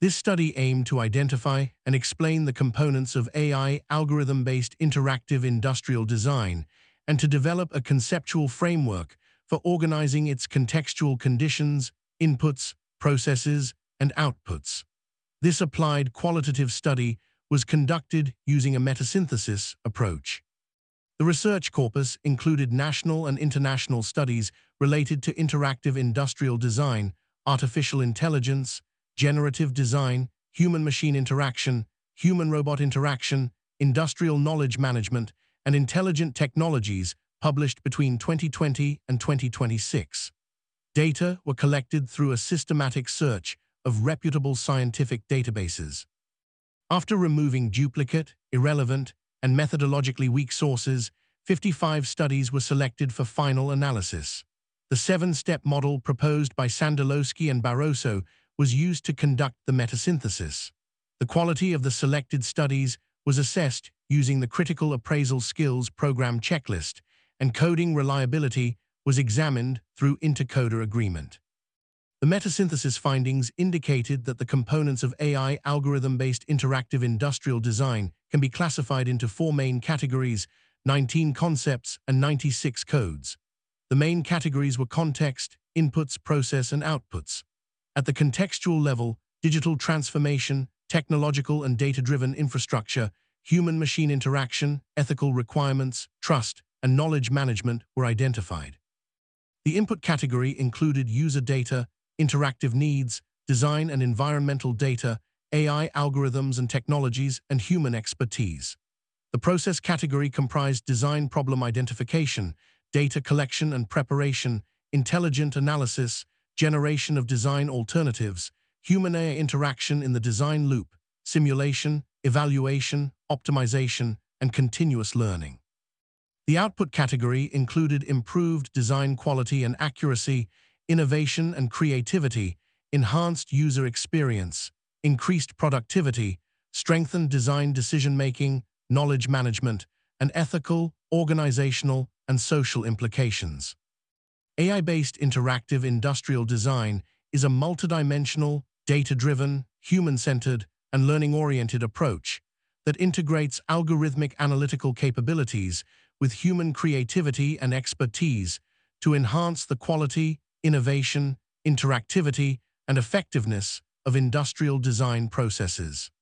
This study aimed to identify and explain the components of AI algorithm-based interactive industrial design and to develop a conceptual framework for organizing its contextual conditions, inputs, processes, and outputs. This applied qualitative study was conducted using a metasynthesis approach. The research corpus included national and international studies related to interactive industrial design, artificial intelligence, generative design, human-machine interaction, human-robot interaction, industrial knowledge management, and intelligent technologies published between 2020 and 2026. Data were collected through a systematic search of reputable scientific databases. After removing duplicate, irrelevant, and methodologically weak sources, 55 studies were selected for final analysis. The 7-step model proposed by Sandalowsky and Barroso was used to conduct the metasynthesis. The quality of the selected studies was assessed using the Critical Appraisal Skills Program checklist, and coding reliability was examined through intercoder agreement. The metasynthesis findings indicated that the components of AI algorithm-based interactive industrial design can be classified into 4 main categories, 19 concepts, and 96 codes. The main categories were context, inputs, process, and outputs. At the contextual level, digital transformation, technological and data-driven infrastructure, human-machine interaction, ethical requirements, trust, and knowledge management were identified. The input category included user data, interactive needs, design and environmental data, AI algorithms and technologies, and human expertise. The process category comprised design problem identification, data collection and preparation, intelligent analysis, generation of design alternatives, human-AI interaction in the design loop, simulation, evaluation, optimization, and continuous learning. The output category included improved design quality and accuracy, innovation and creativity, enhanced user experience, increased productivity, strengthened design decision-making, knowledge management, and ethical, organizational, and social implications. AI-based interactive industrial design is a multidimensional, data-driven, human-centered, and learning-oriented approach that integrates algorithmic analytical capabilities with human creativity and expertise to enhance the quality, innovation, interactivity, and effectiveness of industrial design processes.